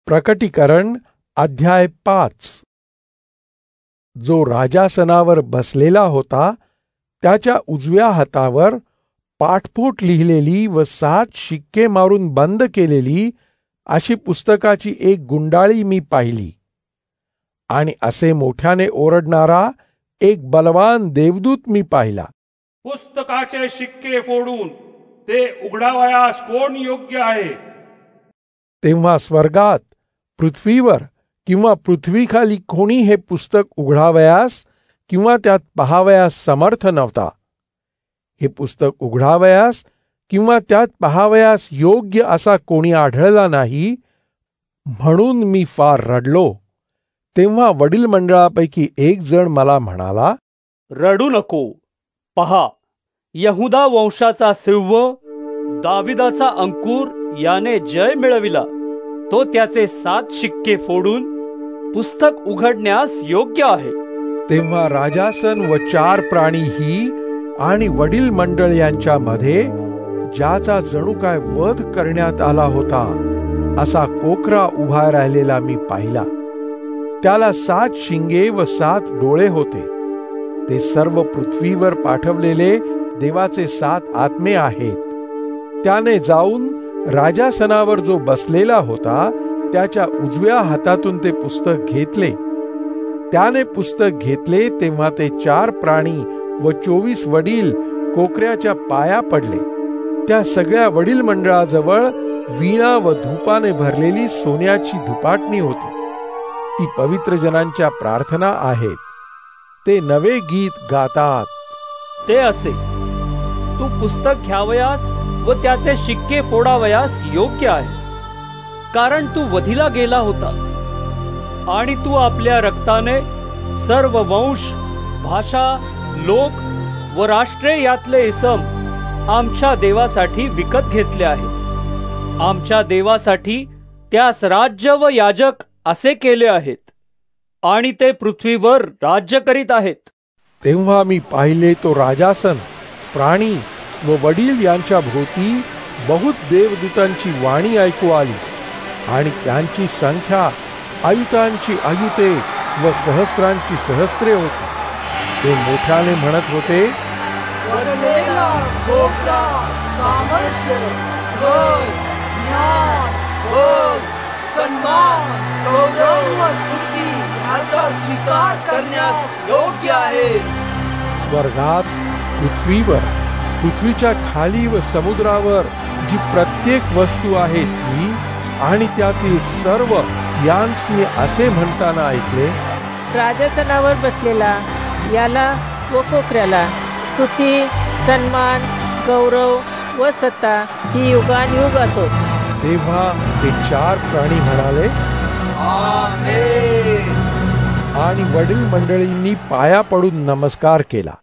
प्रकटीकरण अध्याय 5. जो राजासनावर बसलेला होता त्याच्या उजव्या हातावर पाठपोट लिहिलेली व 7 शिक्के मारून बंद केलेली अशी पुस्तकाची एक गुंडाळी मी पाहिली. आणि असे मोठ्याने ओरडणारा एक बलवान देवदूत मी पाहिला. पुस्तकाचे शिक्के फोडून ते उघडावयास कोण योग्य आहे? तेव्हा स्वर्गात, पृथ्वीवर किंवा पृथ्वीखाली कोणी हे पुस्तक उघडावयास किंवा त्यात पहावयास समर्थ नव्हता. हे पुस्तक उघडावयास किंवा त्यात पहावयास योग्य असा कोणी आढळला नाही, म्हणून मी फार रडलो. तेव्हा वडील मंडळापैकी एक जण मला म्हणाला, रडू नको. पहा, यहुदा वंशाचा सिंह, दाविदाचा अंकुर याने जय मिळविला. तो त्याचे 7 शिक्के फोडून पुस्तक उघडण्यास योग्य आहे. तेव्हा राजासन व 4 प्राणीही आणि वडील मंडळ यांच्या मध्ये ज्याचा जणू काय वध करण्यात आला होता असा कोकरा उभा राहिलेला मी पाहिला. त्याला 7 शिंगे व 7 डोळे होते. ते सर्व पृथ्वीवर पाठवलेले देवाचे 7 आत्मे आहेत. त्याने जाऊन राजासनावर जो बसलेला होता त्याच्या उजव्या हातातून ते पुस्तक घेतले. त्याने पुस्तक घेतले तेव्हा ते 4 प्राणी व 24 वडील कोकऱ्याच्या पाया पडले. त्या सगळ्या वडील मंडळाजवळ वीणा व धूपाने भरलेली सोन्याची धुपाटणी होती. ती पवित्र जनांच्या प्रार्थना आहेत. ते नवे गीत गातात. ते असे, तू पुस्तक घ्यावयास व त्याचे शिक्के फोडावयास योग्य आहेस, कारण तू वधीला गेला होतास आणि तू आपल्या रक्ताने सर्व वंश, भाषा, लोक व राष्ट्रे यातले इसम आमच्या देवासाठी विकत घेतले आहेत. आमच्या देवासाठी त्यास राज्य व याजक असे केले आहेत आणि ते पृथ्वीवर राज्य करीत आहेत. तेव्हा मी पाहिले तो राजासन, प्राणी व वडील यांच्या भोवती बहुत देवदूतांची वाणी ऐकू आली आणि त्यांची संख्या आयुतांची आयुते व सहस्रांची सहस्रे होती. ते मोठ्याने म्हणत होते, वदलेला कोकरा सामर्थ्य, बळ, ज्ञान, बळ, सन्मान, गौरव व स्तुती याचा स्वीकार करण्यास योग्य आहे. स्वर्गात, पृथ्वीवर, पृथ्वीच्या खाली व समुद्रावर जी प्रत्येक वस्तू आहे ती आणि त्यातील सर्व यांस मी असे म्हणताना ऐकले, राजासनावर बसलेला याला व कोकऱ्याला स्तुती, सन्मान, गौरव व सत्ता ही युगानुयुग असो. तेव्हा ते 4 प्राणी म्हणाले, आमेन. आणि वडील मंडळींनी पाया पडून नमस्कार केला.